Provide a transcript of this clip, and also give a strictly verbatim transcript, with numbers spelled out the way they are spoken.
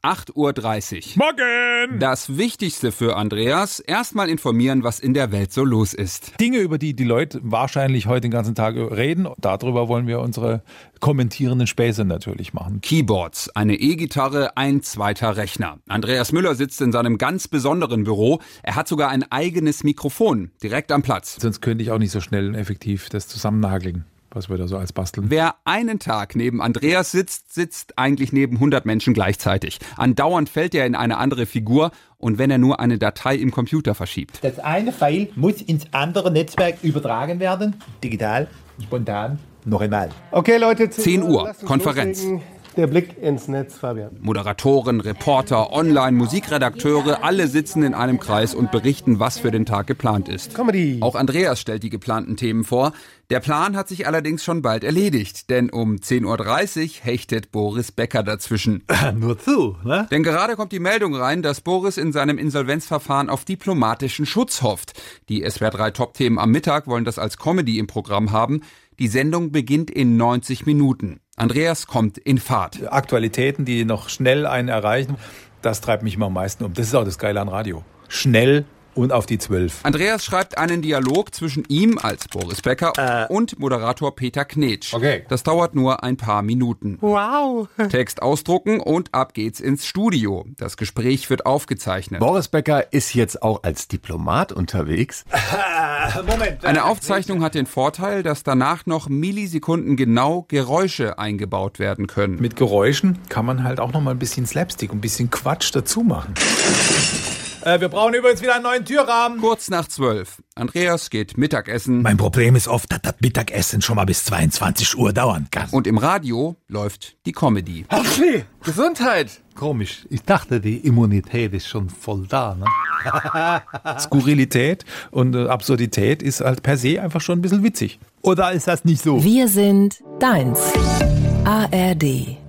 acht Uhr dreißig. Morgen! Das Wichtigste für Andreas, erstmal informieren, was in der Welt so los ist. Dinge, über die die Leute wahrscheinlich heute den ganzen Tag reden. Darüber wollen wir unsere kommentierenden Späße natürlich machen. Keyboards, eine E-Gitarre, ein zweiter Rechner. Andreas Müller sitzt in seinem ganz besonderen Büro. Er hat sogar ein eigenes Mikrofon, direkt am Platz. Sonst könnte ich auch nicht so schnell und effektiv das zusammennageln, was wir da so als basteln. Wer einen Tag neben Andreas sitzt, sitzt eigentlich neben hundert Menschen gleichzeitig. Andauernd fällt er in eine andere Figur und wenn er nur eine Datei im Computer verschiebt. Das eine File muss ins andere Netzwerk übertragen werden. Digital, spontan, noch einmal. Okay, Leute, zehn Uhr, Konferenz. Loslegen. Der Blick ins Netz, Fabian. Moderatoren, Reporter, Online, Musikredakteure, alle sitzen in einem Kreis und berichten, was für den Tag geplant ist. Comedy. Auch Andreas stellt die geplanten Themen vor. Der Plan hat sich allerdings schon bald erledigt, denn um zehn Uhr dreißig hechtet Boris Becker dazwischen. Nur zu, ne? Denn gerade kommt die Meldung rein, dass Boris in seinem Insolvenzverfahren auf diplomatischen Schutz hofft. Die S W R drei Top-Themen am Mittag wollen das als Comedy im Programm haben. Die Sendung beginnt in neunzig Minuten. Andreas kommt in Fahrt. Aktualitäten, die noch schnell einen erreichen, das treibt mich immer am meisten um. Das ist auch das Geile an Radio. Schnell und auf die Zwölf. Andreas schreibt einen Dialog zwischen ihm als Boris Becker äh. und Moderator Peter Knetsch. Okay. Das dauert nur ein paar Minuten. Wow. Text ausdrucken und ab geht's ins Studio. Das Gespräch wird aufgezeichnet. Boris Becker ist jetzt auch als Diplomat unterwegs. Moment. Eine Aufzeichnung hat den Vorteil, dass danach noch Millisekunden genau Geräusche eingebaut werden können. Mit Geräuschen kann man halt auch noch mal ein bisschen Slapstick, ein bisschen Quatsch dazu machen. Äh, wir brauchen übrigens wieder einen neuen Türrahmen. Kurz nach zwölf. Andreas geht Mittagessen. Mein Problem ist oft, dass das Mittagessen schon mal bis zweiundzwanzig Uhr dauern kann. Und im Radio läuft die Comedy. Achli, Gesundheit. Komisch, ich dachte, die Immunität ist schon voll da, ne? Skurrilität und äh, Absurdität ist halt per se einfach schon ein bisschen witzig. Oder ist das nicht so? Wir sind deins. A R D.